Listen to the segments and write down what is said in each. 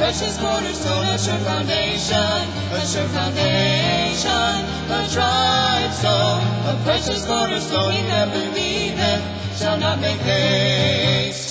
precious cornerstone, a sure foundation, a sure foundation, a tried stone, a precious cornerstone, he that believeth shall not make haste.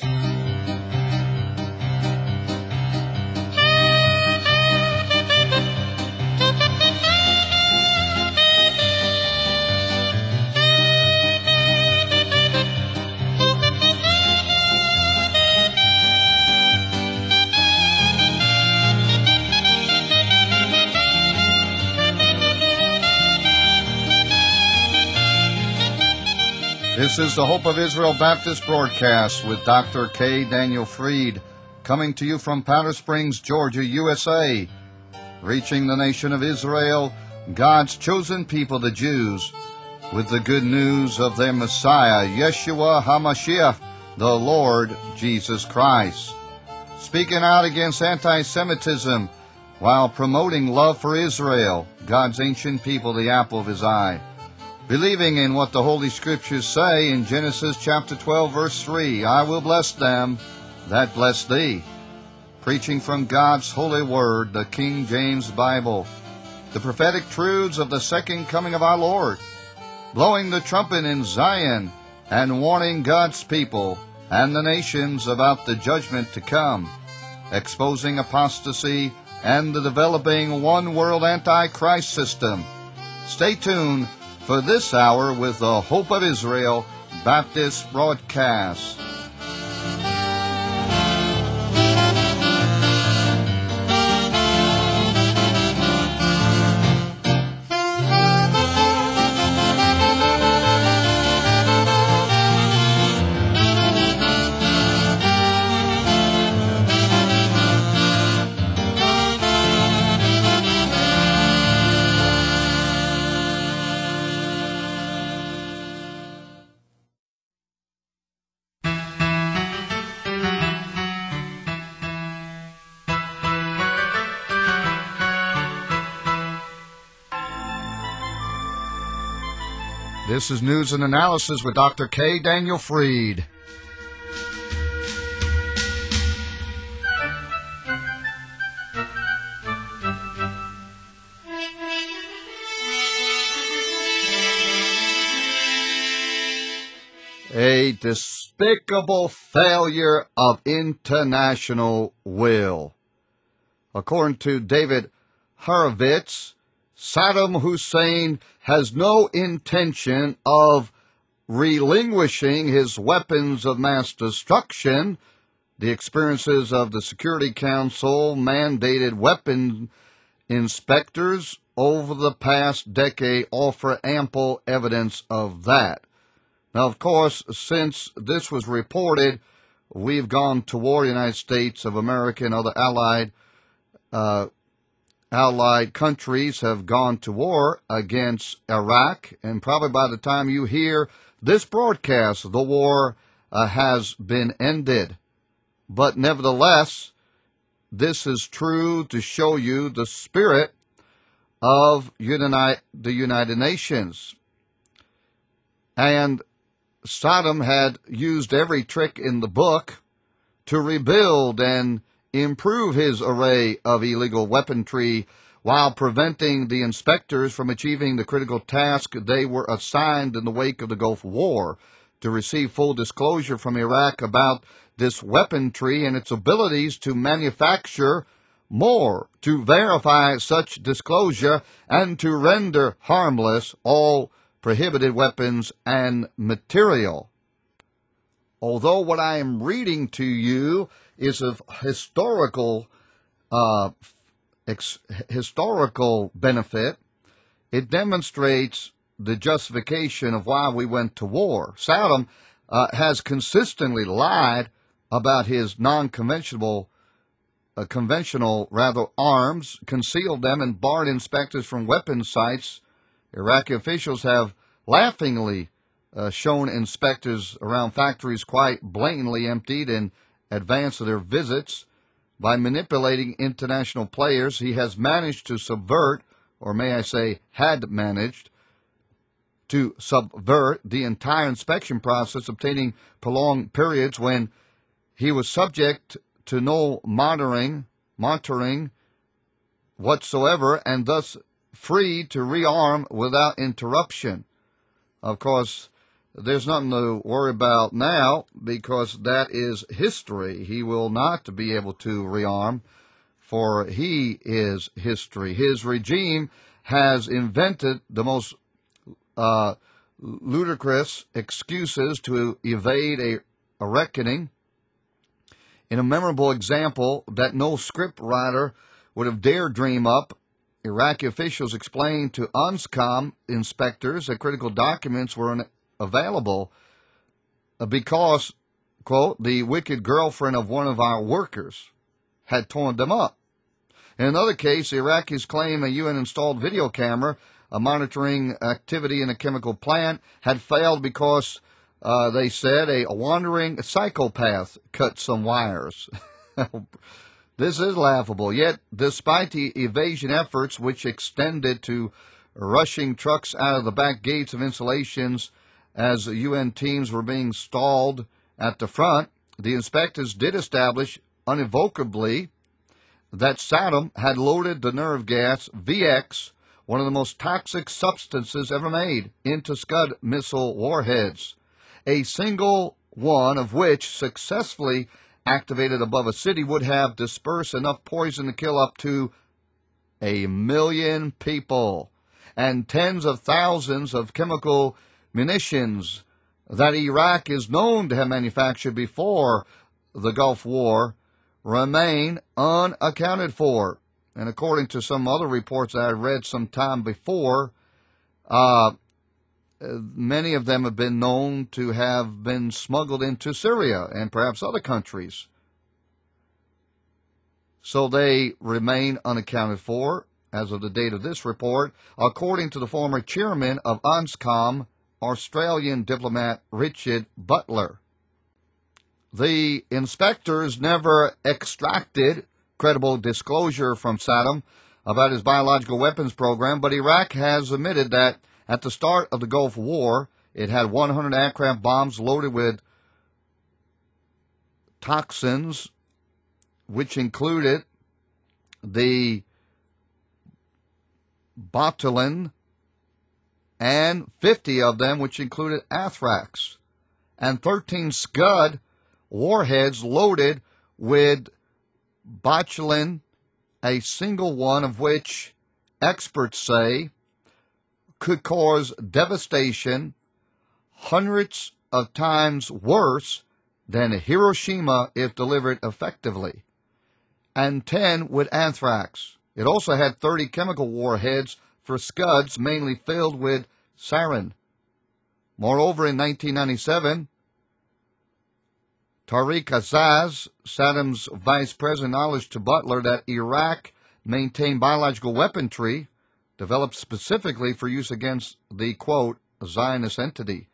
This is the Hope of Israel Baptist broadcast with Dr. K. Daniel Fried, coming to you from Powder Springs, Georgia, USA, reaching the nation of Israel, God's chosen people, the Jews, with the good news of their Messiah, Yeshua HaMashiach, the Lord Jesus Christ, speaking out against anti-Semitism while promoting love for Israel, God's ancient people, the apple of his eye, believing in what the Holy Scriptures say in Genesis chapter 12, verse 3, I will bless them that bless thee. Preaching from God's holy word, the King James Bible, the prophetic truths of the second coming of our Lord, blowing the trumpet in Zion and warning God's people and the nations about the judgment to come, exposing apostasy and the developing one-world antichrist system. Stay tuned for this hour with the Hope of Israel Baptist broadcast. This is News and Analysis with Dr. K. Daniel Fried. A despicable failure of international will. According to David Horowitz, Saddam Hussein has no intention of relinquishing his weapons of mass destruction. The experiences of the Security Council mandated weapon inspectors over the past decade offer ample evidence of that. Now, of course, since this was reported, we've gone to war. The United States of America and other allied countries have gone to war against Iraq, and probably by the time you hear this broadcast, the war has been ended. But nevertheless, this is true to show you the spirit of the United Nations. And Saddam had used every trick in the book to rebuild and improve his array of illegal weaponry while preventing the inspectors from achieving the critical task they were assigned in the wake of the Gulf War, to receive full disclosure from Iraq about this weaponry and its abilities to manufacture more, to verify such disclosure, and to render harmless all prohibited weapons and material. Although what I am reading to you is of historical benefit, it demonstrates the justification of why we went to war. Saddam has consistently lied about his conventional arms, concealed them, and barred inspectors from weapon sites. Iraqi officials have laughingly shown inspectors around factories quite blatantly emptied in advance of their visits. By manipulating international players, he has managed to subvert, or may I say had managed to subvert, the entire inspection process, obtaining prolonged periods when he was subject to no monitoring monitoring whatsoever, and thus free to rearm without interruption. Of course, there's nothing to worry about now because that is history. He will not be able to rearm, for he is history. His regime has invented the most ludicrous excuses to evade a reckoning. In a memorable example that no script writer would have dared dream up, Iraqi officials explained to ONSCOM inspectors that critical documents were available because, quote, the wicked girlfriend of one of our workers had torn them up. In another case, the Iraqis claim a UN-installed video camera monitoring activity in a chemical plant had failed because, they said, a wandering psychopath cut some wires. This is laughable. Yet, despite the evasion efforts, which extended to rushing trucks out of the back gates of installations as UN teams were being stalled at the front, the inspectors did establish unequivocally that Saddam had loaded the nerve gas VX, one of the most toxic substances ever made, into Scud missile warheads, a single one of which successfully activated above a city would have dispersed enough poison to kill up to 1 million people, and tens of thousands of chemical munitions that Iraq is known to have manufactured before the Gulf War remain unaccounted for. And according to some other reports that I read some time before, many of them have been known to have been smuggled into Syria and perhaps other countries. So they remain unaccounted for as of the date of this report, according to the former chairman of ONSCOM, Australian diplomat Richard Butler. The inspectors never extracted credible disclosure from Saddam about his biological weapons program, but Iraq has admitted that at the start of the Gulf War, it had 100 aircraft bombs loaded with toxins, which included the botulinum, and 50 of them, which included anthrax, and 13 Scud warheads loaded with botulinum, a single one of which experts say could cause devastation hundreds of times worse than Hiroshima if delivered effectively, and 10 with anthrax. It also had 30 chemical warheads for Scuds, mainly filled with sarin. Moreover, in 1997, Tariq Aziz, Saddam's vice president, acknowledged to Butler that Iraq maintained biological weaponry developed specifically for use against the, quote, Zionist entity.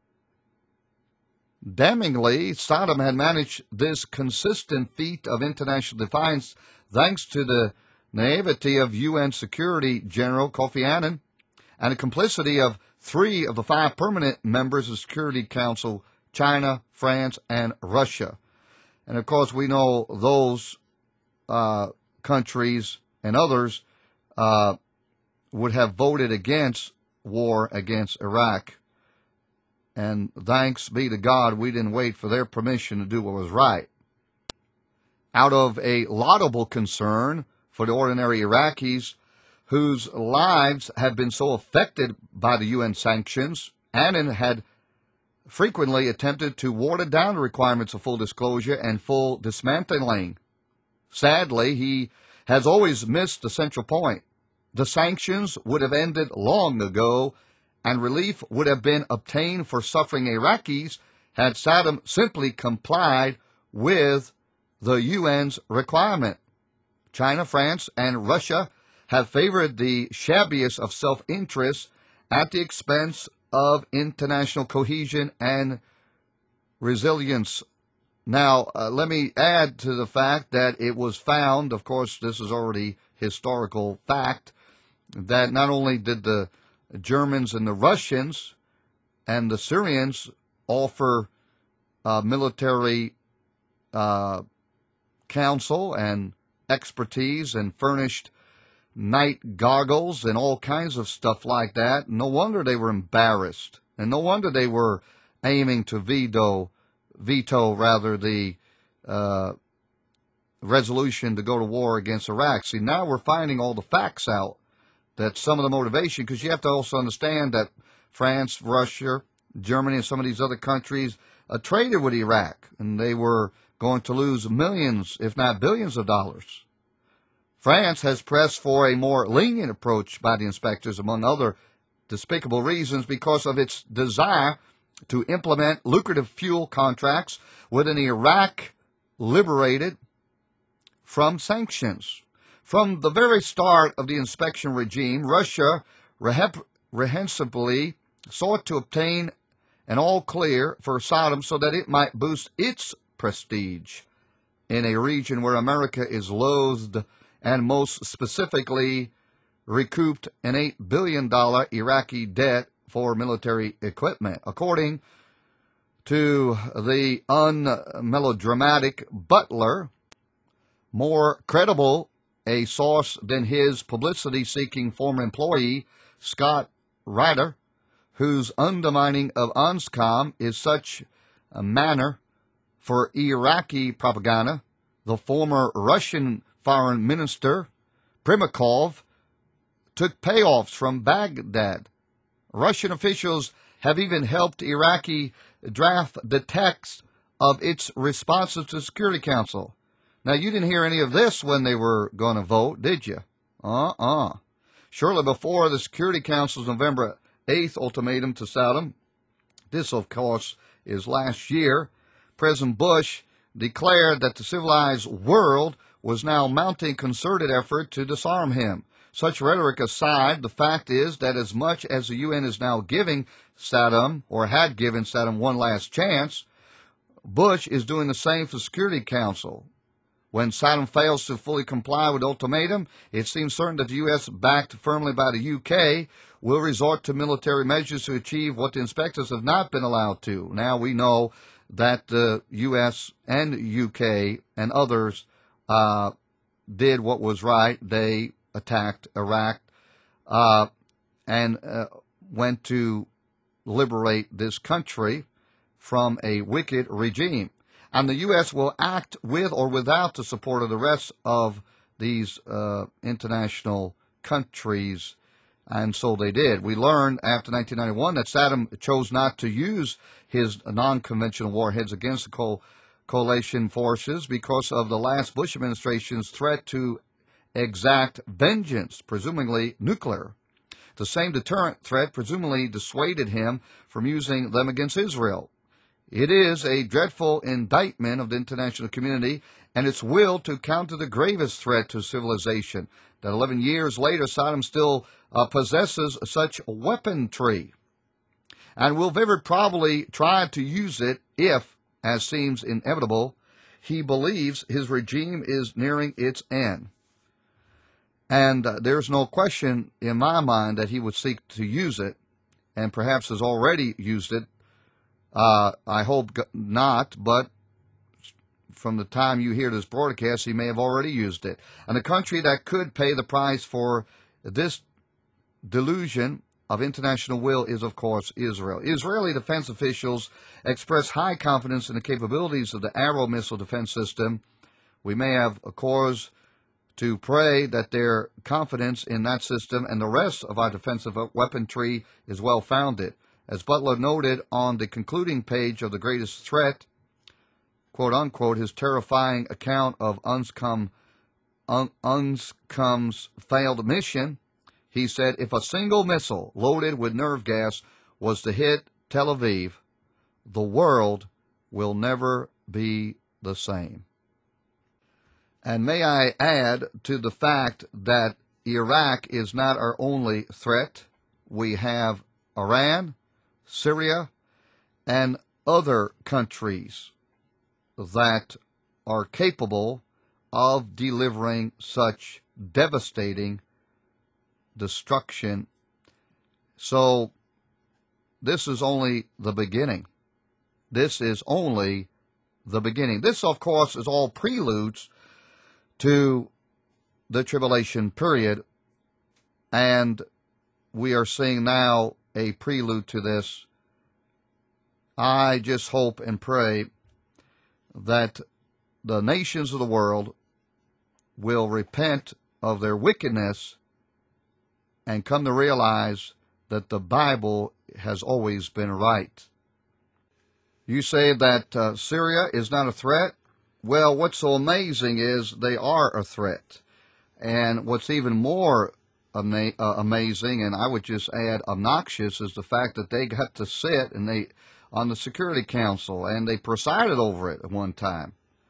Damningly, Saddam had managed this consistent feat of international defiance thanks to the naivety of UN Security General Kofi Annan and the complicity of 3 of the 5 permanent members of the Security Council, China, France, and Russia. And of course, we know those countries and others would have voted against war against Iraq. And thanks be to God, we didn't wait for their permission to do what was right. Out of a laudable concern for the ordinary Iraqis whose lives had been so affected by the UN sanctions, Annan had frequently attempted to water down the requirements of full disclosure and full dismantling. Sadly, he has always missed the central point. The sanctions would have ended long ago, and relief would have been obtained for suffering Iraqis had Saddam simply complied with the UN's requirement. China, France, and Russia have favored the shabbiest of self-interest at the expense of international cohesion and resilience. Now, let me add to the fact that it was found, of course, this is already historical fact, that not only did the Germans and the Russians and the Syrians offer military counsel and expertise and furnished night goggles and all kinds of stuff like that. No wonder they were embarrassed, and no wonder they were aiming to veto the resolution to go to war against Iraq. See, now we're finding all the facts out, that some of the motivation, because you have to also understand that France, Russia, Germany, and some of these other countries traded with Iraq, and they were going to lose millions, if not billions of dollars. France has pressed for a more lenient approach by the inspectors, among other despicable reasons, because of its desire to implement lucrative fuel contracts with an Iraq liberated from sanctions. From the very start of the inspection regime, Russia reprehensibly sought to obtain an all clear for Saddam so that it might boost its prestige in a region where America is loathed, and most specifically recouped an $8 billion Iraqi debt for military equipment. According to the unmelodramatic Butler, more credible a source than his publicity-seeking former employee, Scott Ryder, whose undermining of UNSCOM is such a manner for Iraqi propaganda, the former Russian Foreign Minister Primakov took payoffs from Baghdad. Russian officials have even helped Iraqi draft the text of its responses to the Security Council. Now, you didn't hear any of this when they were going to vote, did you? Shortly before the Security Council's November 8th ultimatum to Saddam, this, of course, is last year, President Bush declared that the civilized world was now mounting concerted effort to disarm him. Such rhetoric aside, the fact is that as much as the UN is now giving Saddam, or had given Saddam, one last chance, Bush is doing the same for the Security Council. When Saddam fails to fully comply with the ultimatum, it seems certain that the U.S., backed firmly by the U.K., will resort to military measures to achieve what the inspectors have not been allowed to. Now we know that the U.S. and U.K. and others did what was right. They attacked Iraq and went to liberate this country from a wicked regime. And the U.S. will act with or without the support of the rest of these international countries, and so they did. We learned after 1991 that Saddam chose not to use his non-conventional warheads against the coalition forces because of the last Bush administration's threat to exact vengeance, presumably nuclear. The same deterrent threat presumably dissuaded him from using them against Israel. It is a dreadful indictment of the international community and its will to counter the gravest threat to civilization, that 11 years later Saddam still possesses such weaponry and will very probably try to use it if, as seems inevitable, he believes his regime is nearing its end. And there's no question in my mind that he would seek to use it, and perhaps has already used it. I hope not, but from the time you hear this broadcast, he may have already used it. And the country that could pay the price for this delusion of international will is, of course, Israel. Israeli defense officials express high confidence in the capabilities of the Arrow missile defense system. We may have a cause to pray that their confidence in that system and the rest of our defensive weaponry is well-founded. As Butler noted on the concluding page of The Greatest Threat, quote unquote, his terrifying account of UNSCOM's failed mission, he said, if a single missile loaded with nerve gas was to hit Tel Aviv, the world will never be the same. And may I add to the fact that Iraq is not our only threat. We have Iran, Syria, and other countries that are capable of delivering such devastating destruction. So this is only the beginning. This is only the beginning. This, of course, is all preludes to the tribulation period, and we are seeing now a prelude to this. I just hope and pray that the nations of the world will repent of their wickedness and come to realize that the Bible has always been right. You say that Syria is not a threat? Well, what's so amazing is they are a threat. And what's even more amazing, and I would just add obnoxious, is the fact that they got to sit on the Security Council, and they presided over it at one time.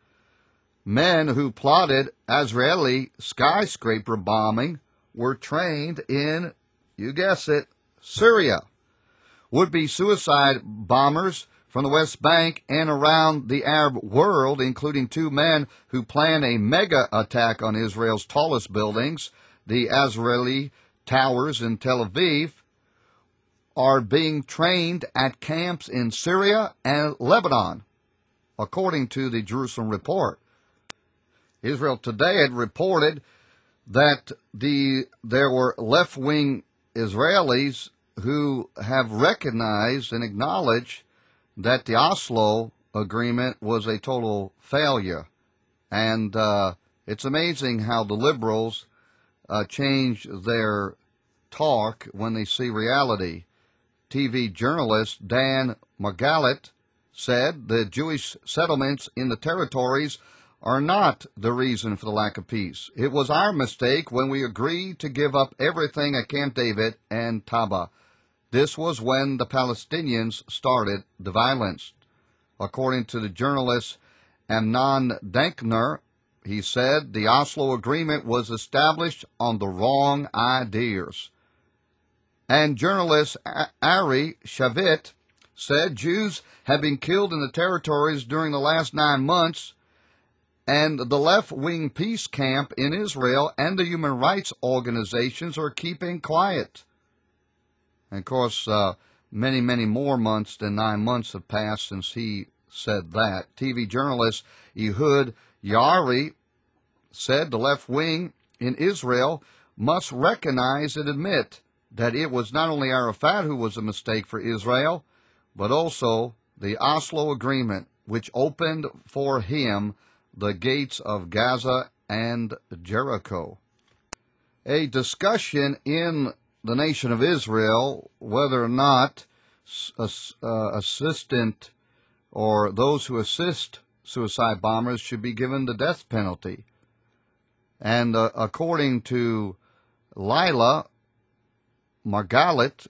Men who plotted Israeli skyscraper bombing were trained in, you guess it, Syria. Would-be suicide bombers from the West Bank and around the Arab world, including two men who planned a mega attack on Israel's tallest buildings, the Azrieli Towers in Tel Aviv, are being trained at camps in Syria and Lebanon, according to the Jerusalem Report. Israel Today had reported that there were left-wing Israelis who have recognized and acknowledged that the Oslo agreement was a total failure. And it's amazing how the liberals change their talk when they see reality. TV journalist Dan Margalit said the Jewish settlements in the territories are not the reason for the lack of peace. It was our mistake when we agreed to give up everything at Camp David and Taba. This was when the Palestinians started the violence. According to the journalist Amnon Dankner, he said the Oslo Agreement was established on the wrong ideas. And journalist Ari Shavit said Jews have been killed in the territories during the last 9 months, and the left-wing peace camp in Israel and the human rights organizations are keeping quiet. And of course, many, many more months than 9 months have passed since he said that. TV journalist Ehud Yari said the left wing in Israel must recognize and admit that it was not only Arafat who was a mistake for Israel, but also the Oslo Agreement, which opened for him the gates of Gaza and Jericho. A discussion in the nation of Israel whether or not assistant or those who assist suicide bombers should be given the death penalty. And according to Lila Margalit,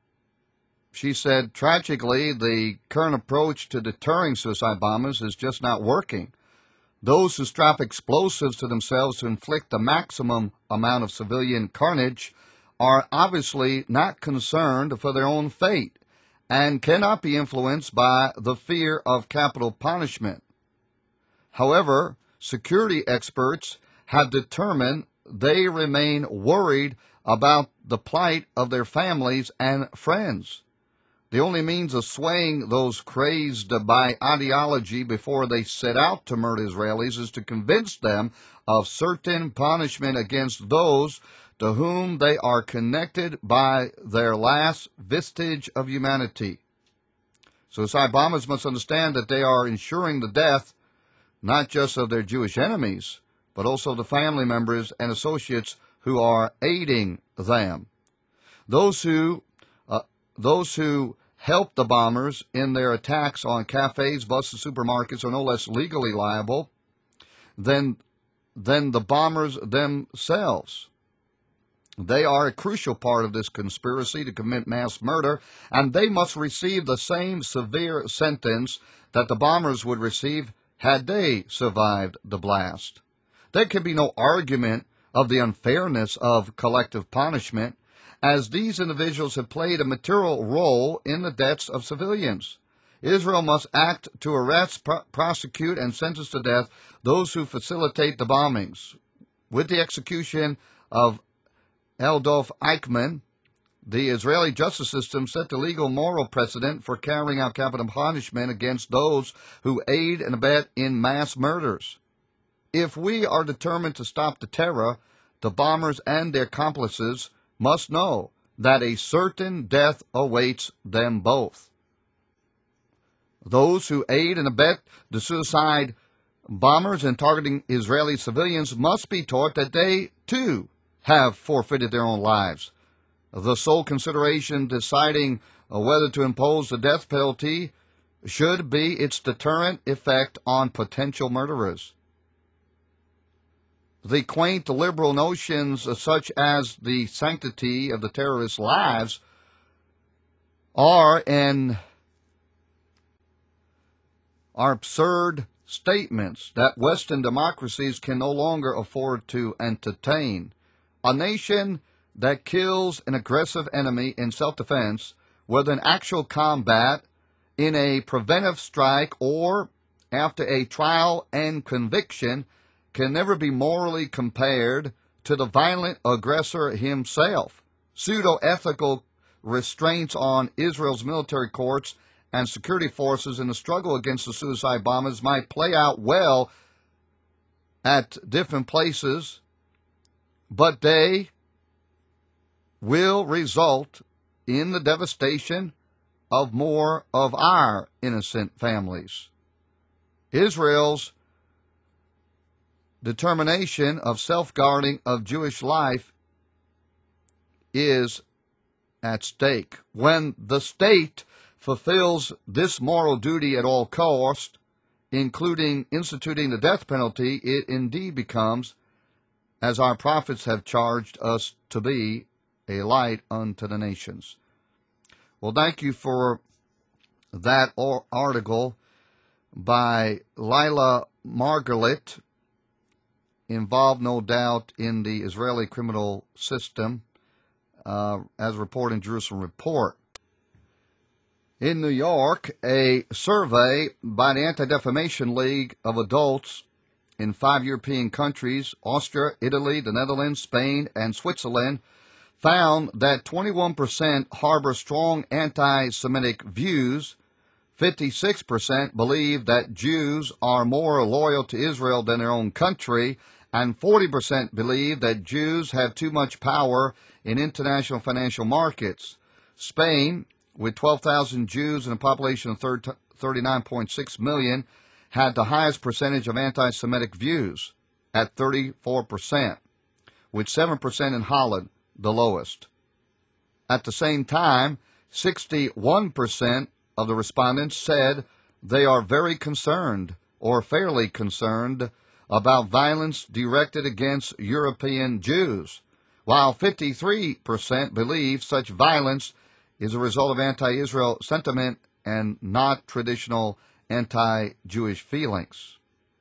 she said, tragically, the current approach to deterring suicide bombers is just not working. Those who strap explosives to themselves to inflict the maximum amount of civilian carnage are obviously not concerned for their own fate and cannot be influenced by the fear of capital punishment. However, security experts have determined they remain worried about the plight of their families and friends. The only means of swaying those crazed by ideology before they set out to murder Israelis is to convince them of certain punishment against those to whom they are connected by their last vestige of humanity. Suicide bombers must understand that they are ensuring the death not just of their Jewish enemies, but also the family members and associates who are aiding them. Those who help the bombers in their attacks on cafes, buses, supermarkets are no less legally liable than the bombers themselves. They are a crucial part of this conspiracy to commit mass murder, and they must receive the same severe sentence that the bombers would receive had they survived the blast. There can be no argument of the unfairness of collective punishment, as these individuals have played a material role in the deaths of civilians. Israel must act to arrest, prosecute, and sentence to death those who facilitate the bombings. With the execution of Adolf Eichmann, the Israeli justice system set the legal moral precedent for carrying out capital punishment against those who aid and abet in mass murders. If we are determined to stop the terror, the bombers and their accomplices must know that a certain death awaits them both. Those who aid and abet the suicide bombers and targeting Israeli civilians must be taught that they, too, have forfeited their own lives. The sole consideration deciding whether to impose the death penalty should be its deterrent effect on potential murderers. The quaint liberal notions such as the sanctity of the terrorists' lives are absurd statements that Western democracies can no longer afford to entertain. A nation that kills an aggressive enemy in self-defense, whether in actual combat, in a preventive strike, or after a trial and conviction, can never be morally compared to the violent aggressor himself. Pseudo-ethical restraints on Israel's military courts and security forces in the struggle against the suicide bombers might play out well at different places, but they will result in the devastation of more of our innocent families. Israel's determination of self-guarding of Jewish life is at stake. When the state fulfills this moral duty at all cost, including instituting the death penalty, it indeed becomes, as our prophets have charged us to be, a light unto the nations. Well, thank you for that article by Lila Margalit, involved no doubt in the Israeli criminal system, as reported in Jerusalem Report. In New York, a survey by the Anti-Defamation League of adults in 5 European countries, Austria, Italy, the Netherlands, Spain, and Switzerland, found that 21% harbor strong anti-Semitic views, 56% believe that Jews are more loyal to Israel than their own country, and 40% believe that Jews have too much power in international financial markets. Spain, with 12,000 Jews and a population of 39.6 million, had the highest percentage of anti-Semitic views at 34%, with 7% in Holland, the lowest. At the same time, 61% of the respondents said they are very concerned or fairly concerned about violence directed against European Jews, while 53% believe such violence is a result of anti-Israel sentiment and not traditional anti-Jewish feelings.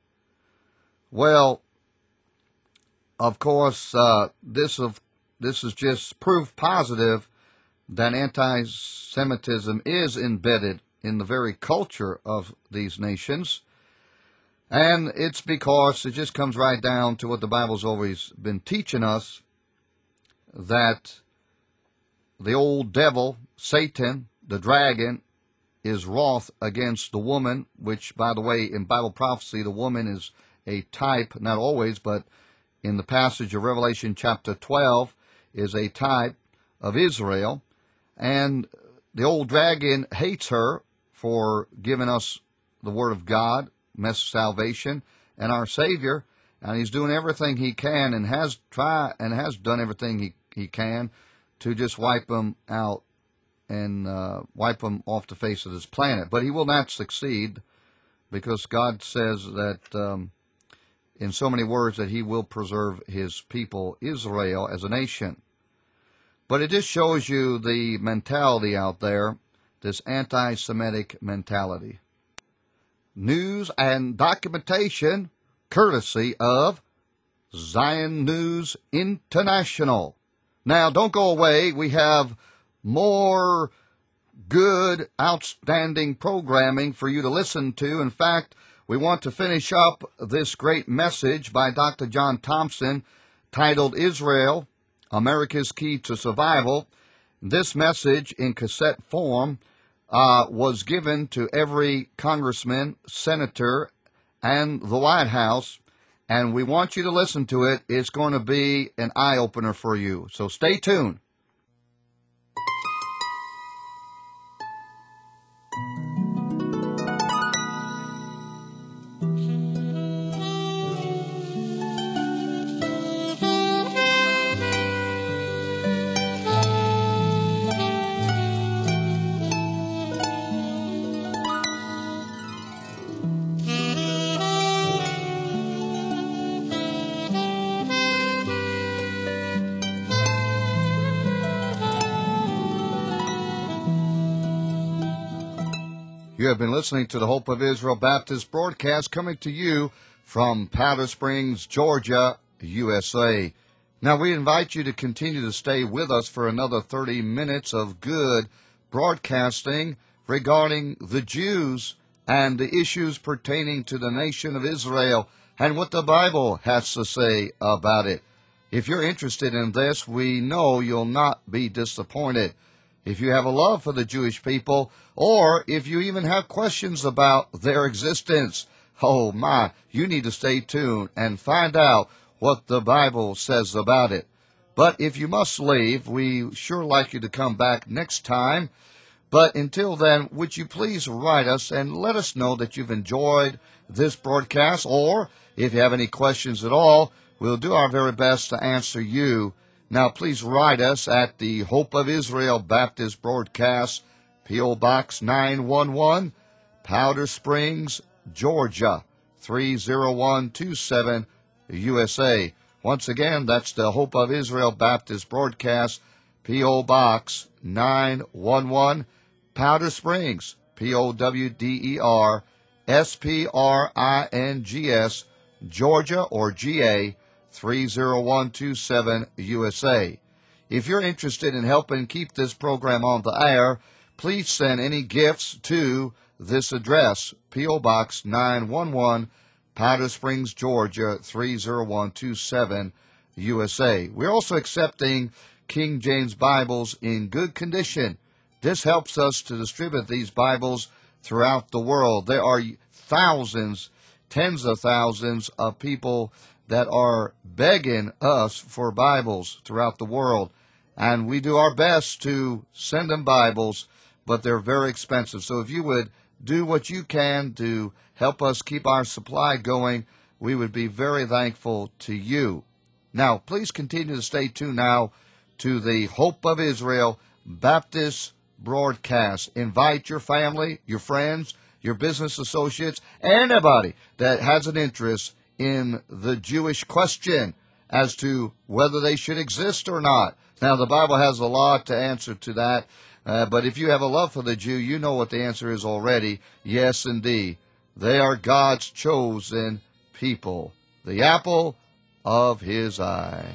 Well, of course, this is just proof positive that anti-Semitism is embedded in the very culture of these nations. And it's because it just comes right down to what the Bible's always been teaching us, that the old devil, Satan, the dragon, is wroth against the woman, which, by the way, in Bible prophecy, the woman is a type, not always, but in the passage of Revelation chapter 12, is a type of Israel. And the old dragon hates her for giving us the Word of God, message of salvation, and our Savior, and he's doing everything he can and has done everything he can to just wipe them out and wipe them off the face of this planet. But he will not succeed, because God says that in so many words that he will preserve his people, Israel, as a nation. But it just shows you the mentality out there, this anti-Semitic mentality. News and documentation courtesy of Zion News International. Now, don't go away. We have more good, outstanding programming for you to listen to. In fact, we want to finish up this great message by Dr. John Thompson titled Israel, America's Key to Survival. This message in cassette form was given to every congressman, senator, and the White House, and we want you to listen to it. It's going to be an eye-opener for you. So stay tuned. You have been listening to the Hope of Israel Baptist broadcast coming to you from Powder Springs, Georgia, USA. Now, we invite you to continue to stay with us for another 30 minutes of good broadcasting regarding the Jews and the issues pertaining to the nation of Israel and what the Bible has to say about it. If you're interested in this, we know you'll not be disappointed. If you have a love for the Jewish people, or if you even have questions about their existence, oh my, you need to stay tuned and find out what the Bible says about it. But if you must leave, we sure like you to come back next time. But until then, would you please write us and let us know that you've enjoyed this broadcast, or if you have any questions at all, we'll do our very best to answer you. Now, please write us at the Hope of Israel Baptist Broadcast, P.O. Box 911, Powder Springs, Georgia, 30127, USA. Once again, that's the Hope of Israel Baptist Broadcast, P.O. Box 911, Powder Springs, P-O-W-D-E-R-S-P-R-I-N-G-S, Georgia or GA, 30127 USA. If you're interested in helping keep this program on the air, please send any gifts to this address, P.O. Box 911, Powder Springs, Georgia, 30127 USA. We're also accepting King James Bibles in good condition. This helps us to distribute these Bibles throughout the world. There are thousands, tens of thousands of people that are begging us for Bibles throughout the world. And we do our best to send them Bibles, but they're very expensive. So if you would do what you can to help us keep our supply going, we would be very thankful to you. Now, please continue to stay tuned now to the Hope of Israel Baptist broadcast. Invite your family, your friends, your business associates, anybody that has an interest in the Jewish question as to whether they should exist or not. Now, the Bible has a lot to answer to that, but if you have a love for the Jew, you know what the answer is already. Yes, indeed. They are God's chosen people, the apple of his eye.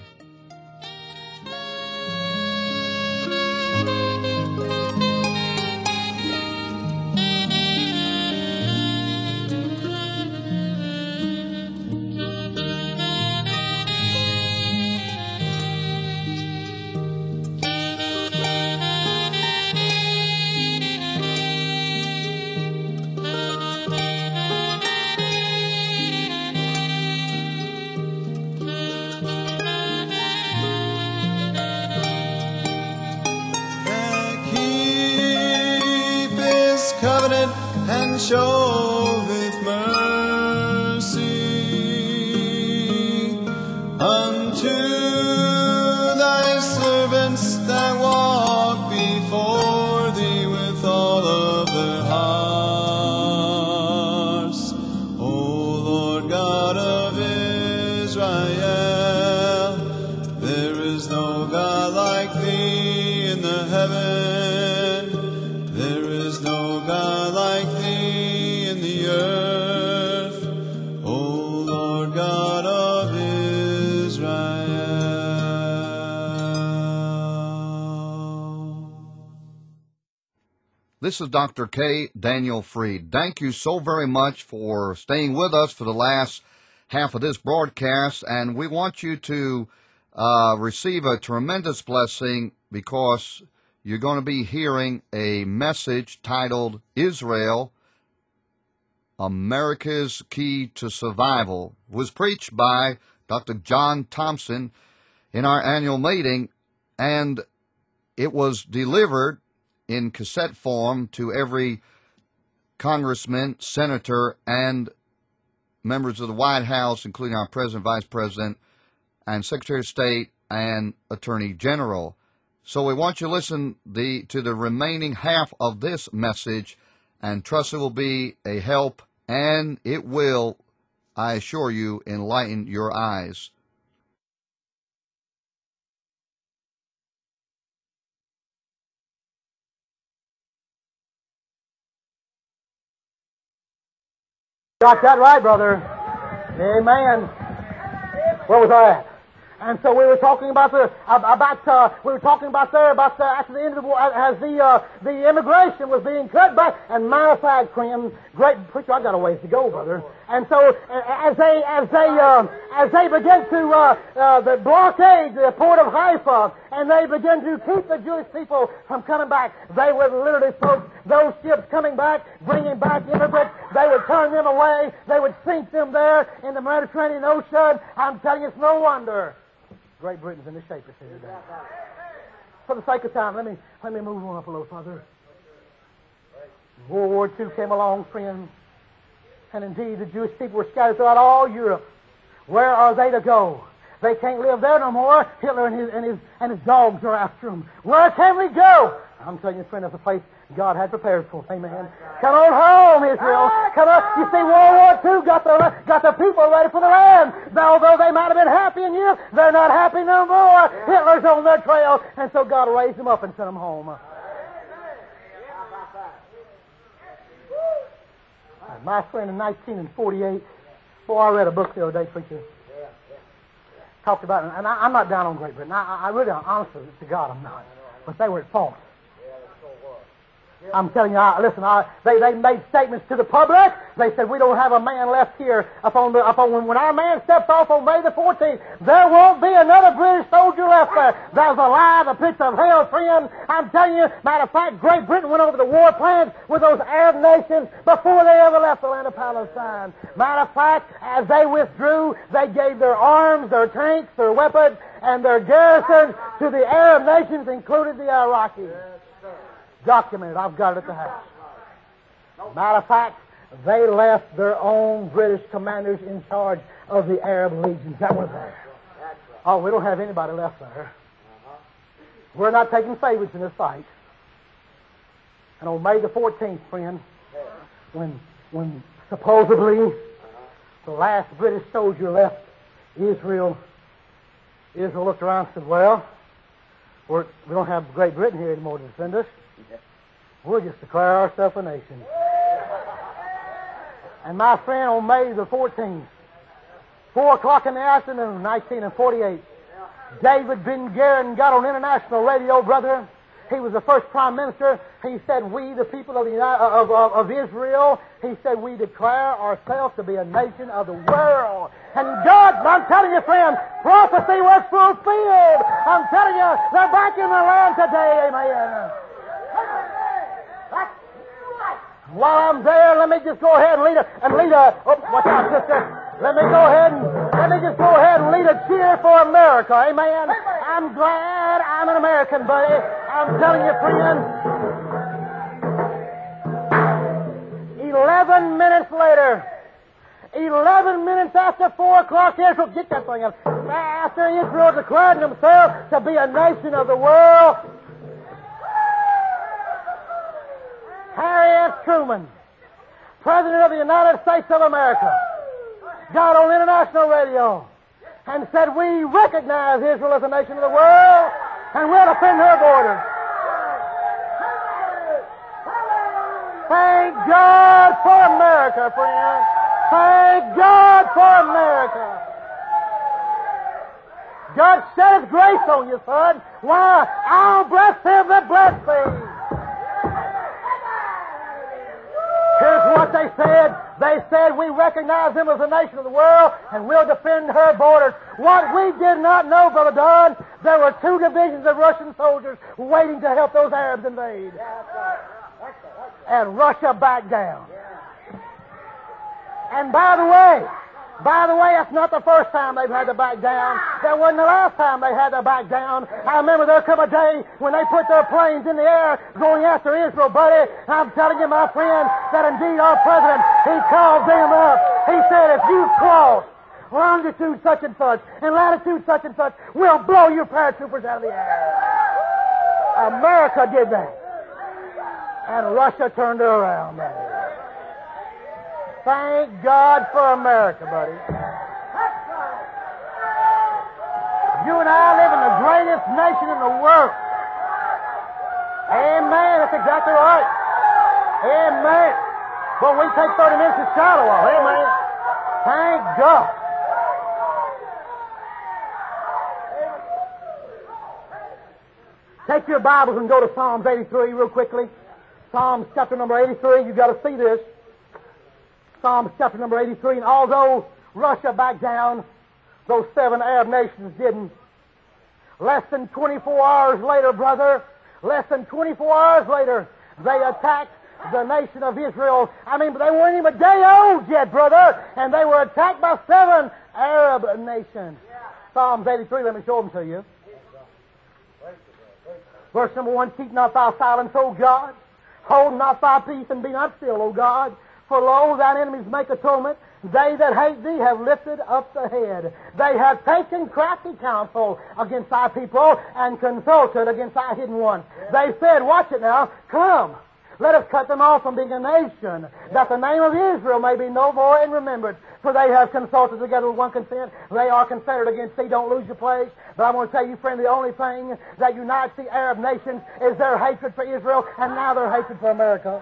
Covenant and showeth mercy unto thy servants that walk before thee with all of their hearts. O Lord God of Israel, there is no God like thee in the heavens. God like thee in the earth, O Lord God of Israel. This is Dr. K. Daniel Fried. Thank you so very much for staying with us for the last half of this broadcast, and we want you to receive a tremendous blessing because you're going to be hearing a message titled Israel America's Key to Survival, was preached by Dr. John Thompson in our annual meeting, and it was delivered in cassette form to every congressman, senator, and members of the White House, including our President, Vice President, and Secretary of State, and Attorney General. So we want you to listen to the remaining half of this message, and trust it will be a help, and it will, I assure you, enlighten your eyes. Got that right, brother. Amen. Where was I at? And so we were talking about after the end of the war, as the immigration was being cut back. And matter of fact, friend, great preacher, I got a ways to go, brother. And so as they began to the blockade the port of Haifa, and they began to keep the Jewish people from coming back, they would literally, folks, those ships coming back, bringing back immigrants, they would turn them away, they would sink them there in the Mediterranean Ocean. I'm telling you, it's no wonder Great Britain's in the shape it's in today. For the sake of time, let me move on up a little further. World War II came along, friends, and indeed the Jewish people were scattered throughout all Europe. Where are they to go? They can't live there no more. Hitler and his dogs are after them. Where can we go? I'm telling you, friend, that's a place God had prepared for. Amen. Come on home, Israel. Come on. You see, World War II got the people ready for the land. Although they might have been happy in Europe, they're not happy no more. Hitler's on their trail, and so God raised them up and sent them home. My friend in 1948, boy, I read a book the other day, preacher. Talked about it, and I'm not down on Great Britain. I really, honestly, to God, I'm not. But they were at fault. I'm telling you, they made statements to the public. They said, we don't have a man left here when our man steps off on May the 14th, there won't be another British soldier left there. That was a lie, the pits of hell, friend. I'm telling you, matter of fact, Great Britain went over the war plans with those Arab nations before they ever left the land of Palestine. Matter of fact, as they withdrew, they gave their arms, their tanks, their weapons, and their garrisons to the Arab nations, including the Iraqis. Documented. I've got it at the house. Matter of fact, they left their own British commanders in charge of the Arab legions that were there. Oh, we don't have anybody left there. We're not taking favorites in this fight. And on May the 14th, friend, when supposedly the last British soldier left Israel looked around and said, well, we don't have Great Britain here anymore to defend us. We'll just declare ourselves a nation. And my friend, on May the 14th, 4 o'clock in the afternoon, 1948, David Ben Gurion got on international radio, brother. He was the first prime minister. He said, we, the people of Israel, he said, we declare ourselves to be a nation of the world. And God, I'm telling you, friend, prophecy was fulfilled. I'm telling you, they're back in the land today. Amen. While I'm there, let me just go ahead and lead a watch out, sister. Let me just go ahead and lead a cheer for America. Amen. I'm glad I'm an American, buddy. I'm telling you, friend. 11 minutes later, 11 minutes after 4 o'clock, Israel, get that thing up. After Israel declared themselves to be a nation of the world, Harry S. Truman, President of the United States of America, got on international radio and said, we recognize Israel as a nation of the world and we'll defend her borders. Thank God for America, friends. Thank God for America. God shed His grace on you, son. Why? I'll bless him that bless thee. Here's what they said. They said, we recognize them as a nation of the world and we'll defend her borders. What we did not know, Brother Don, there were 2 divisions of Russian soldiers waiting to help those Arabs invade. And Russia backed down. And by the way, that's not the first time they've had to back down. That wasn't the last time they had to back down. I remember there come a day when they put their planes in the air going after Israel, buddy. I'm telling you, my friend, that indeed our president, he called them up. He said, if you cross longitude such and such and latitude such and such, we'll blow your paratroopers out of the air. America did that. And Russia turned her around, buddy. Thank God for America, buddy. You and I live in the greatest nation in the world. Amen. That's exactly right. Amen. But we take 30 minutes to shout a while. Amen. Thank God. Take your Bibles and go to Psalms 83 real quickly. Psalms chapter number 83. You've got to see this. Psalms chapter number 83. And although Russia backed down, those 7 Arab nations didn't. Less than 24 hours later, brother, less than 24 hours later, they attacked the nation of Israel. I mean, they weren't even a day old yet, brother, and they were attacked by 7 Arab nations. Psalms 83, let me show them to you. Verse number 1, keep not thy silence, O God. Hold not thy peace, and be not still, O God. For lo, thine enemies make atonement. They that hate thee have lifted up the head. They have taken crafty counsel against thy people and consulted against thy hidden ones. They said, watch it now, come, let us cut them off from being a nation, that the name of Israel may be no more in remembrance. For they have consulted together with one consent. They are confederate against thee. Don't lose your place. But I'm going to tell you, friend, the only thing that unites the Arab nations is their hatred for Israel, and now their hatred for America.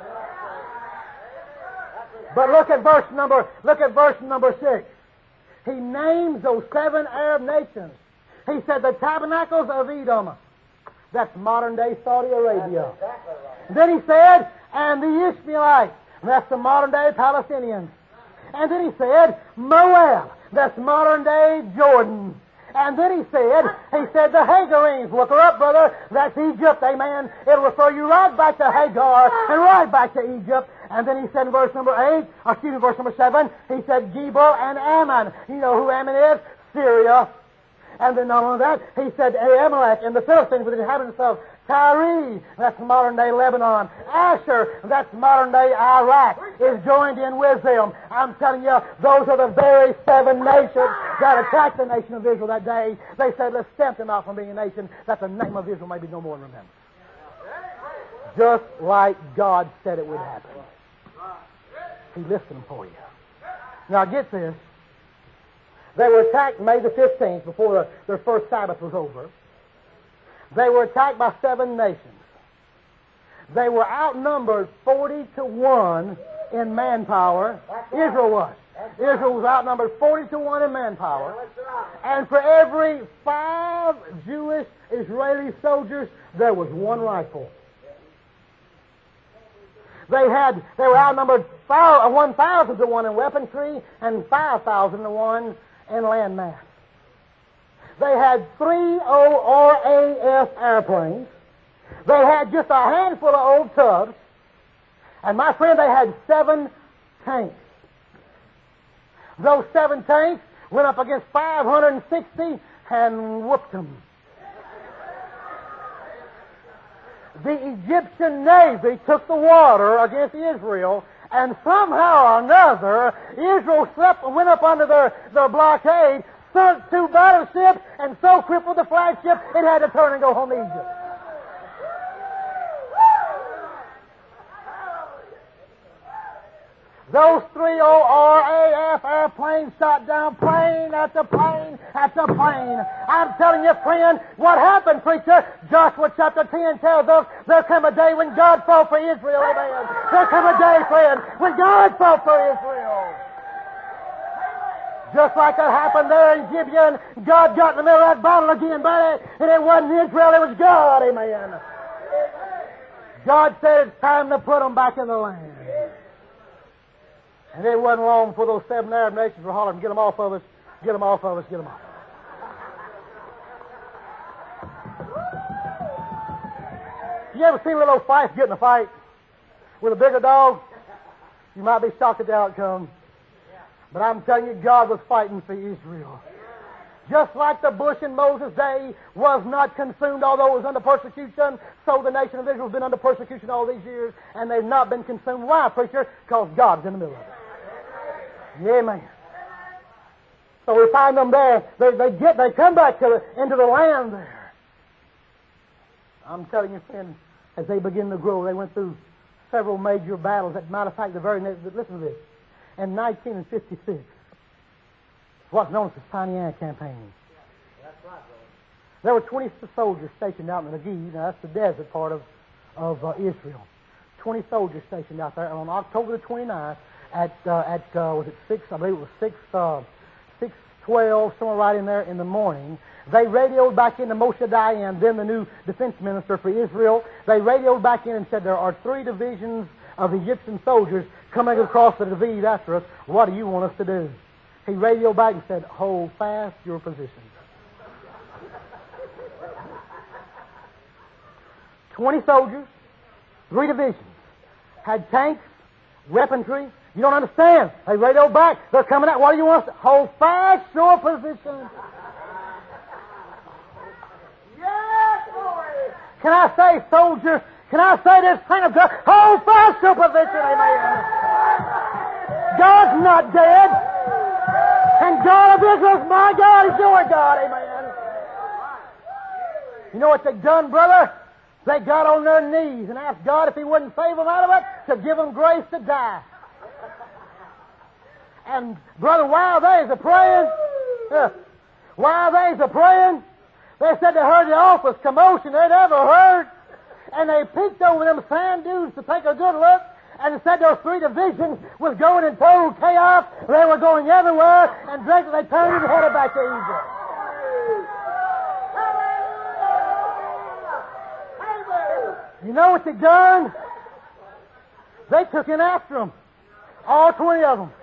But look at verse number 6. He names those 7 Arab nations. He said the tabernacles of Edom. That's modern-day Saudi Arabia. Then he said, and the Ishmaelites. That's the modern-day Palestinians. And then he said, Moab. That's modern-day Jordan. And then he said the Hagarines. Look her up, brother. That's Egypt, amen. It'll refer you right back to Hagar and right back to Egypt. And then he said in verse number 7, he said Gebal and Ammon. You know who Ammon is? Syria. And then not only that, he said Amalek and the Philistines with the inhabitants of Tyre, that's modern-day Lebanon. Asher, that's modern-day Iraq, is joined in with them. I'm telling you, those are the very 7 nations that attacked the nation of Israel that day. They said, let's stamp them out from being a nation, that the name of Israel may be no more remembered. Just like God said it would happen. He listened for you. Now get this. They were attacked May the 15th, before their first Sabbath was over. They were attacked by 7 nations. They were outnumbered 40-1 in manpower. Israel was. Israel was outnumbered 40-1 in manpower. And for every 5 Jewish Israeli soldiers, there was 1 rifle. They were outnumbered 1,000-1 in weaponry and 5,000-1 in land mass. They had 3 ORAF airplanes. They had just a handful of old tubs. And my friend, they had 7 tanks. Those 7 tanks went up against 560 and whooped them. The Egyptian Navy took the water against Israel, and somehow or another, Israel went up under their blockade, sunk 2 battleships, and so crippled the flagship, it had to turn and go home to Egypt. Those 3 ORAF airplanes shot down plane after plane after plane. I'm telling you, friend, what happened, preacher? Joshua chapter 10 tells us there'll come a day when God fought for Israel, amen. There'll come a day, friend, when God fought for Israel. Just like that happened there in Gibeon, God got in the middle of that battle again, buddy, and it wasn't Israel, it was God, amen. God said it's time to put them back in the land. And it wasn't long before those 7 Arab nations were hollering, get them off of us, get them off of us, get them off. You ever seen little fights get in a fight with a bigger dog? You might be shocked at the outcome. But I'm telling you, God was fighting for Israel. Just like the bush in Moses' day was not consumed, although it was under persecution, so the nation of Israel has been under persecution all these years, and they've not been consumed. Why, preacher? Because God's in the middle of it. Yeah, man. So we find them there. They come back into the land there. I'm telling you, friends, as they begin to grow, they went through several major battles. As a matter of fact, listen to this. In 1956, what's known as the Sinai Ann Campaign. That's right, brother. There were 20 soldiers stationed out in the Negev. Now, that's the desert part of Israel. 20 soldiers stationed out there. And on October the 29th, was it 6? I believe it was 6:12, somewhere right in there in the morning. They radioed back into Moshe Dayan, then the new defense minister for Israel. They radioed back in and said, there are 3 divisions of Egyptian soldiers coming across the Negev after us. What do you want us to do? He radioed back and said, hold fast your positions. 20 soldiers, 3 divisions, had tanks, weaponry. You don't understand. They radioed back. They're coming out. What do you want us to hold fast your positions? Yes, Lord. Can I say, soldiers, can I say this thing of God? Hold fast your position, amen. God's not dead. And God of Israel, my God, is your God, amen. You know what they done, brother? They got on their knees and asked God if He wouldn't save them out of it, to give them grace to die. And, brother, while they was praying, they said they heard the awfulest commotion they'd ever heard. And they peeked over them sand dunes to take a good look. And said those 3 divisions was going in total chaos. They were going everywhere. And directly they turned and headed back to Egypt. You know what they done? They took in after them. All 20 of them.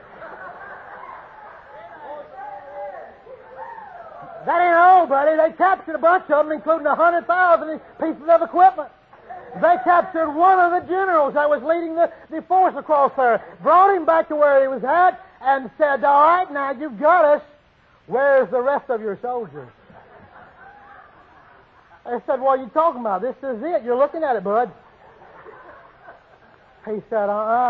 That ain't all, buddy. They captured a bunch of them, including 100,000 pieces of equipment. They captured one of the generals that was leading the force across there, brought him back to where he was at, and said, all right, now you've got us. Where's the rest of your soldiers? They said, what are you talking about? This is it. You're looking at it, bud. He said,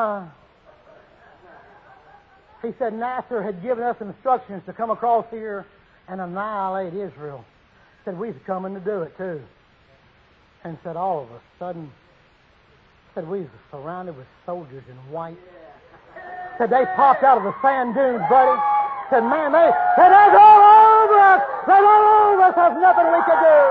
He said, Nasser had given us instructions to come across here and annihilate Israel. Said, we're coming to do it, too. And said, all of a sudden, said, we were surrounded with soldiers in white. Said, they popped out of the sand dunes, buddy. Said, man, they're all over us. They're all over us. There's nothing we can do.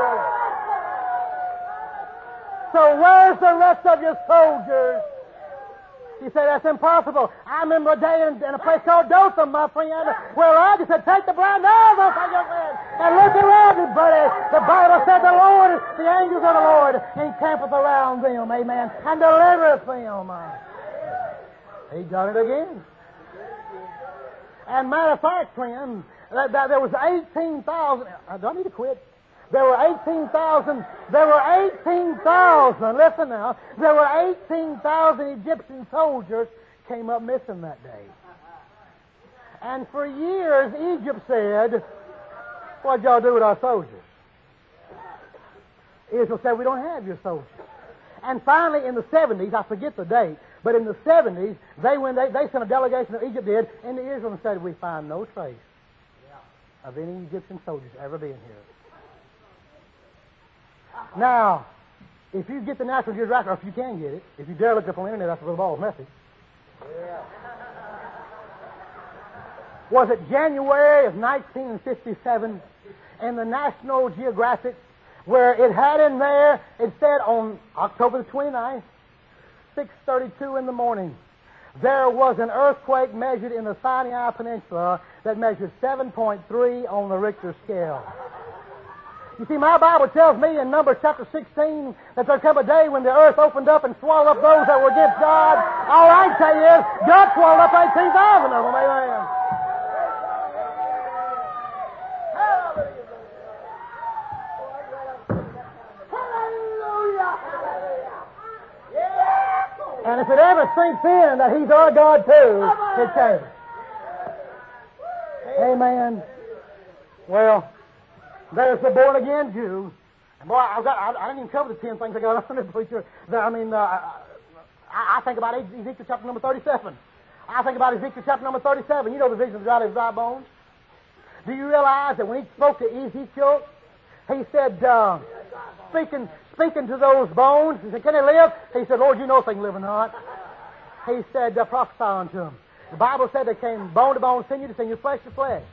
So where's the rest of your soldiers? He said, that's impossible. I remember a day in a place called Dothan, my friend, where Elijah said, take the blind eyes off of your friend and look around you, buddy. The Bible said the Lord, the angels of the Lord, encampeth around them, amen, and delivereth them. He done it again. And matter of fact, friend, there was 18,000. Do I need to quit? There were 18,000. Listen now. There were 18,000 Egyptian soldiers came up missing that day. And for years, Egypt said, what'd y'all do with our soldiers? Israel said, we don't have your soldiers. And finally, in the 70s, I forget the date, but in the 70s, they sent a delegation of Egypt did into Israel and said, we find no trace of any Egyptian soldiers ever being here. Now, if you get the National Geographic, or if you can get it, if you dare look up on the internet after the ball's message. Yeah. Was it January of 1957 in the National Geographic, where it had in there, it said on October the 29th, 6:32 in the morning, there was an earthquake measured in the Sinai Peninsula that measured 7.3 on the Richter scale. You see, my Bible tells me in Numbers chapter 16 that there come a day when the earth opened up and swallowed up those that were against God. All I can tell you is, God swallowed up 18,000 of them, amen. Hallelujah! And if it ever sinks in that He's our God too, it changes. Amen. Well, there's the born-again Jew. And boy, I didn't even cover the 10 things I got on it, preacher. I think about Ezekiel chapter number 37. I think about Ezekiel chapter number 37. You know the vision of God of dry bones. Do you realize that when he spoke to Ezekiel, he said, speaking to those bones, he said, can they live? He said, Lord, you know if they can live or not. He said, prophesy unto them. The Bible said they came bone to bone, sinew to sinew, flesh to flesh.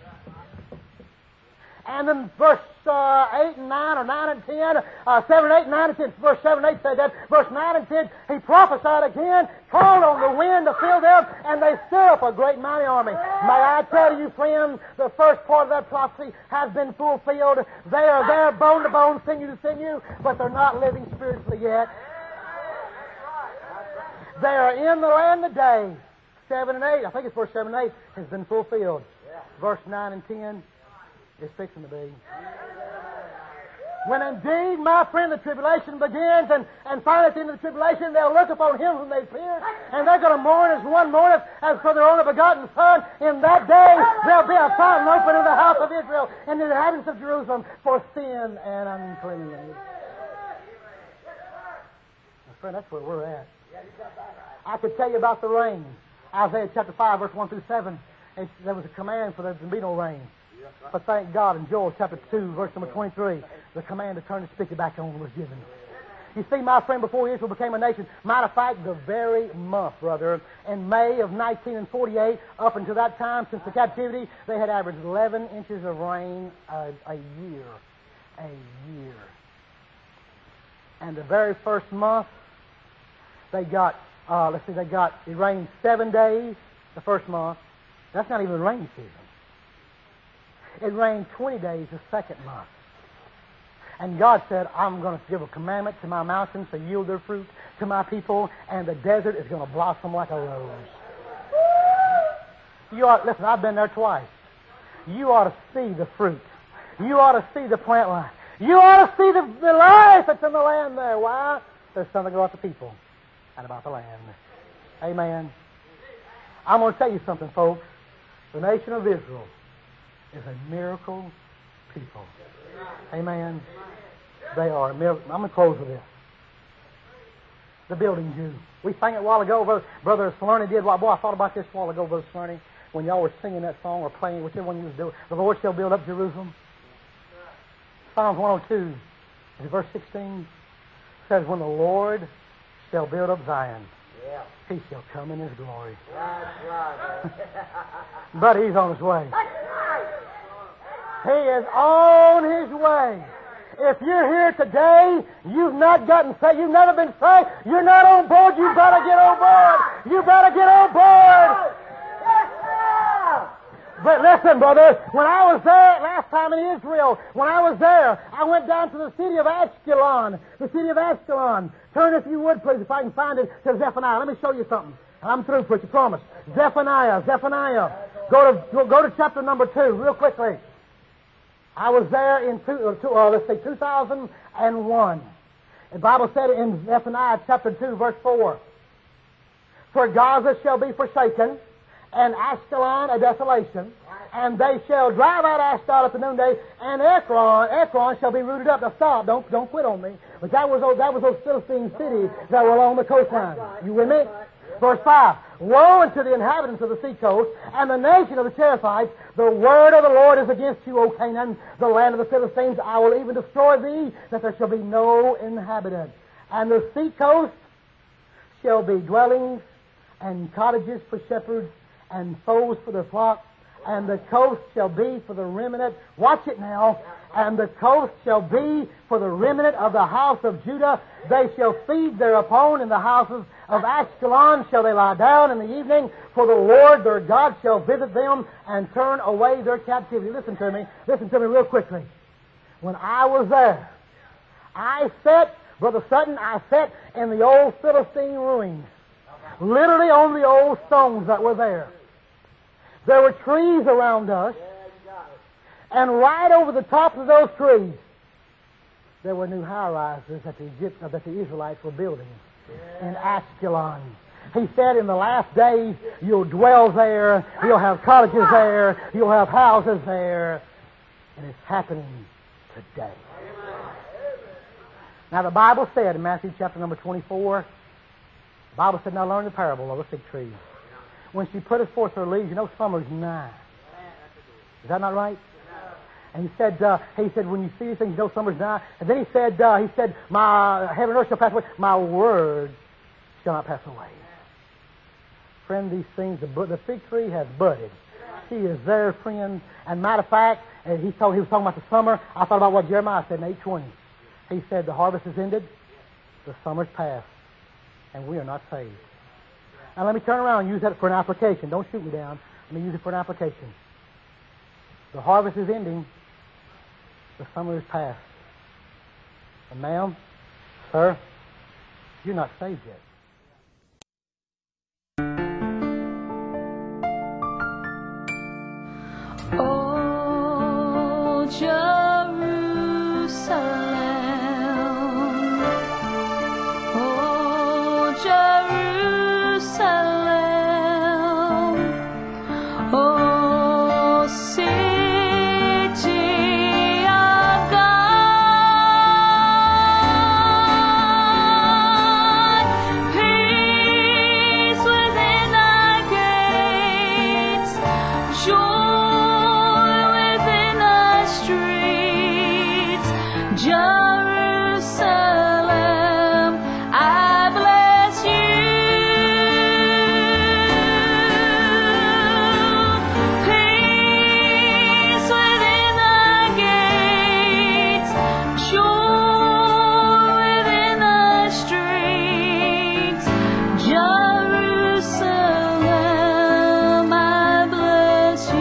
And then verse 8 and 9, or 9 and 10, 7 and 8, 9 and 10, verse 7 and 8 said that. Verse 9 and 10, he prophesied again, called on the wind to fill them, and they stirred up a great mighty army. May I tell you, friends, the first part of that prophecy has been fulfilled. They are there, bone to bone, sinew to sinew, but they're not living spiritually yet. They are in the land today. 7 and 8, I think it's verse 7 and 8, has been fulfilled. Verse 9 and 10 is fixing to be. When indeed, my friend, the tribulation begins, and finally at the end of the tribulation, they'll look upon him whom they pierced, and they're going to mourn as one mourneth, as for their only begotten Son. In that day, there'll be a fountain open in the house of Israel, and in the inhabitants of Jerusalem, for sin and uncleanness. My friend, that's where we're at. I could tell you about the rain. Isaiah chapter 5, verse 1 through 7. There was a command for there to be no rain. But thank God, in Joel chapter 2, verse number 23, the command to turn the spigot back on was given. You see, my friend, before Israel became a nation, matter of fact, the very month, brother, in May of 1948, up until that time, since the captivity, they had averaged 11 inches of rain a year. A year. And the very first month, they got, it rained 7 days the first month. That's not even rain season. It rained 20 days the second month. And God said, I'm going to give a commandment to my mountains to yield their fruit to my people, and the desert is going to blossom like a rose. Listen, I've been there twice. You ought to see the fruit. You ought to see the plant life. You ought to see the life that's in the land there. Why? There's something about the people and about the land. Amen. I'm going to tell you something, folks. The nation of Israel is a miracle people. Amen. They are a miracle. I'm going to close with this. The building Jew. We sang it a while ago. Brother Slerney did. Boy, I thought about this a while ago, Brother Slerney, when y'all were singing that song or playing, whichever one you was doing. The Lord shall build up Jerusalem. Psalms 102, verse 16, says, when the Lord shall build up Zion, he shall come in his glory. But he's on his way. He is on his way. If you're here today, you've not gotten saved, you've never been saved, you're not on board, you better get on board. You better get on board. But listen, brother, when I was there last time in Israel, when I was there, I went down to the city of Ashkelon. The city of Ashkelon. Turn, if you would, please, if I can find it, to Zephaniah. Let me show you something. I'm through, preacher, promise. Zephaniah. Go to chapter number 2, real quickly. I was there in 2001. The Bible said in Zephaniah chapter 2, verse 4, for Gaza shall be forsaken, and Ashkelon a desolation, and they shall drive out Ashdod at the noonday, and Ekron shall be rooted up. Now stop, don't quit on me. But that was those Philistine cities that were along the coastline. You with me? Verse 5, woe unto the inhabitants of the seacoast, and the nation of the Cherethites, the word of the Lord is against you, O Canaan, the land of the Philistines. I will even destroy thee, that there shall be no inhabitant. And the seacoast shall be dwellings and cottages for shepherds, and foes for their flock, and the coast shall be for the remnant. Watch it now. And the coast shall be for the remnant of the house of Judah. They shall feed thereupon in the houses of Ashkelon shall they lie down in the evening, for the Lord their God shall visit them and turn away their captivity. Listen to me real quickly. When I was there, Brother Sutton, I sat in the old Philistine ruins, literally on the old stones that were there. There were trees around us, and right over the tops of those trees, there were new high-rises that the Israelites were building in Ashkelon. He said in the last days you'll dwell there, you'll have cottages there, you'll have houses there. And it's happening today. Now the Bible said in Matthew chapter number 24, the Bible said, now learn the parable of the fig tree. When she putteth forth her leaves, you know summer's nigh. Is that not right? And he said, when you see these things, you know summer's nigh. And then he said, my heaven and earth shall pass away, my word shall not pass away. Friend, these things, the fig tree has budded. She is there, friend. And matter of fact, he was talking about the summer. I thought about what Jeremiah said in 8:20. He said, the harvest is ended, the summer's past, and we are not saved. Now let me turn around and use that for an application. Don't shoot me down. Let me use it for an application. The harvest is ending, the summer is past. And ma'am, sir, you're not saved yet. Oh, Jerusalem, oh, Jerusalem, oh, city of God, peace within thy gates, joy Jerusalem, I bless you. Peace within thy gates, joy within thy streets. Jerusalem, I bless you.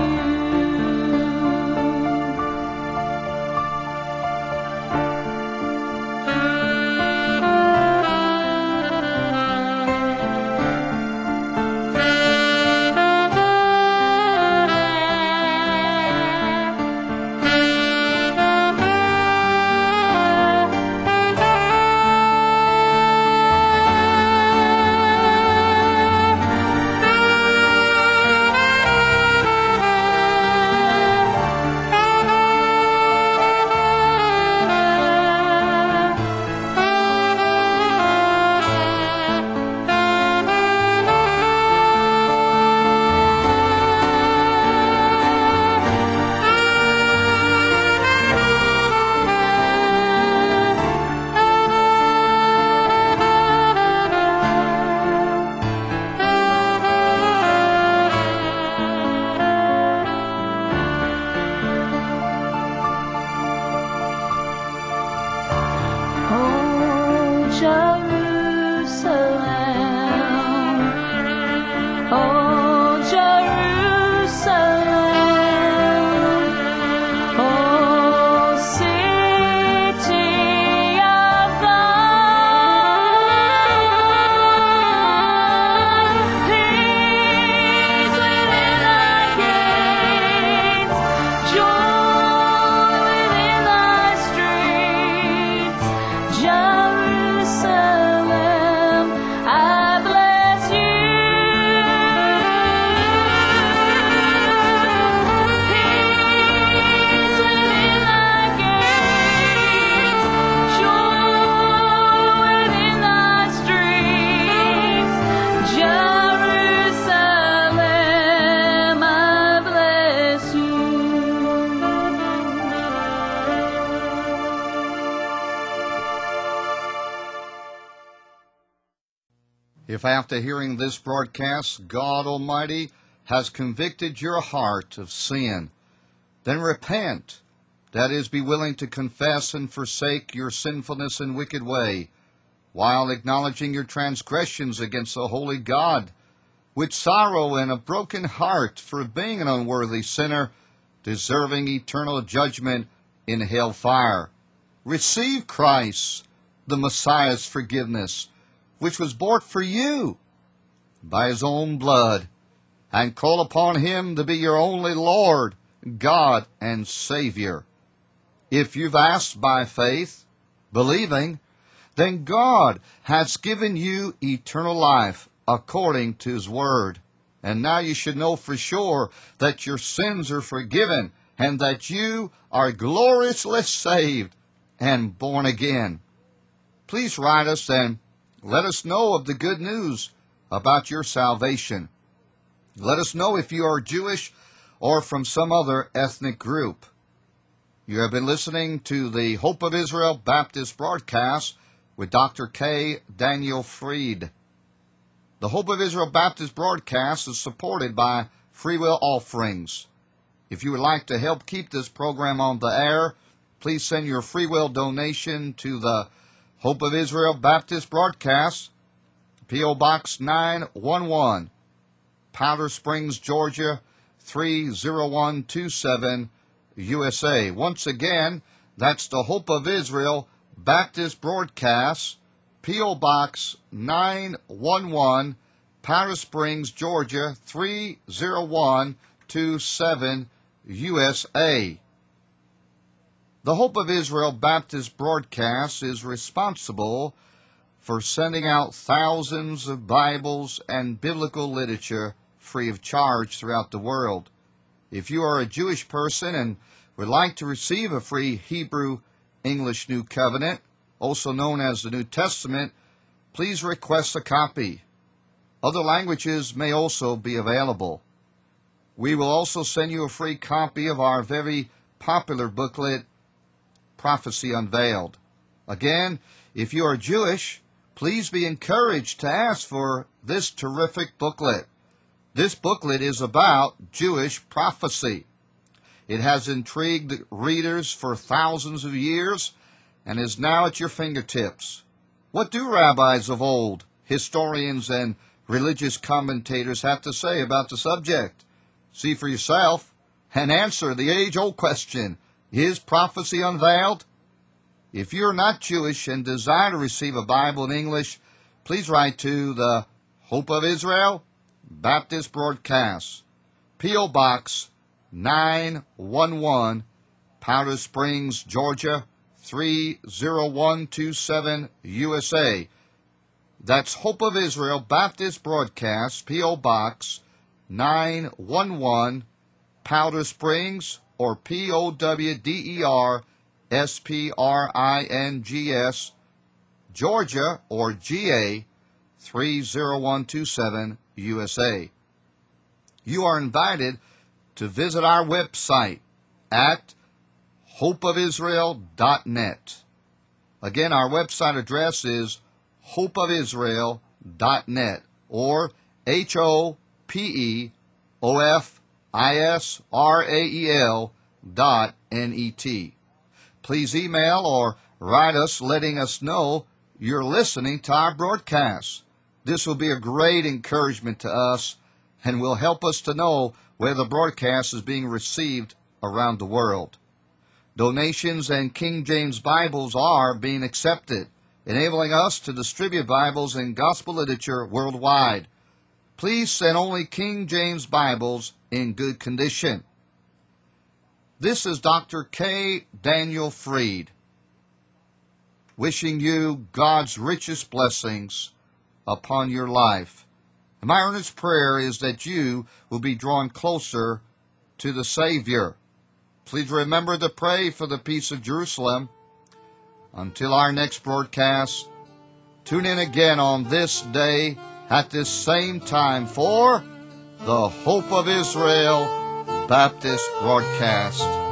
If after hearing this broadcast, God Almighty has convicted your heart of sin, then repent. That is, be willing to confess and forsake your sinfulness and wicked way, while acknowledging your transgressions against the holy God, with sorrow and a broken heart for being an unworthy sinner, deserving eternal judgment in hell fire. Receive Christ, the Messiah's forgiveness, which was bought for you by his own blood, and call upon him to be your only Lord, God, and Savior. If you've asked by faith, believing, then God has given you eternal life according to His Word. And now you should know for sure that your sins are forgiven and that you are gloriously saved and born again. Please write us and let us know of the good news about your salvation. Let us know if you are Jewish or from some other ethnic group. You have been listening to the Hope of Israel Baptist broadcast with Dr. K. Daniel Fried. The Hope of Israel Baptist broadcast is supported by free will offerings. If you would like to help keep this program on the air, please send your free will donation to the Hope of Israel Baptist broadcast, P.O. Box 911, Powder Springs, Georgia 30127, USA. Once again, that's the Hope of Israel Baptist broadcast, P.O. Box 911, Powder Springs, Georgia 30127, USA. The Hope of Israel Baptist broadcast is responsible for sending out thousands of Bibles and biblical literature free of charge throughout the world. If you are a Jewish person and would like to receive a free Hebrew English New Covenant, also known as the New Testament, please request a copy. Other languages may also be available. We will also send you a free copy of our very popular booklet, Prophecy Unveiled. Again, if you are Jewish, please be encouraged to ask for this terrific booklet. This booklet is about Jewish prophecy. It has intrigued readers for thousands of years and is now at your fingertips. What do rabbis of old, historians, and religious commentators have to say about the subject? See for yourself and answer the age-old question, is prophecy unveiled? If you're not Jewish and desire to receive a Bible in English, please write to the Hope of Israel Baptist broadcast, P.O. Box 911, Powder Springs, Georgia 30127, USA. That's Hope of Israel Baptist broadcast, P.O. Box 911, Powder Springs, or POWDERSPRINGS, Georgia, or GA 30127, USA. You are invited to visit our website at hopeofisrael.net. Again, our website address is hopeofisrael.net, or HOPEOFISRAEL.net. Please email or write us letting us know you're listening to our broadcast. This will be a great encouragement to us and will help us to know where the broadcast is being received around the world. Donations and King James Bibles are being accepted, enabling us to distribute Bibles and gospel literature worldwide. Please send only King James Bibles in good condition. This is Dr. K. Daniel Fried, wishing you God's richest blessings upon your life. And my earnest prayer is that you will be drawn closer to the Savior. Please remember to pray for the peace of Jerusalem. Until our next broadcast, tune in again on this day at this same time for the Hope of Israel Baptist broadcast.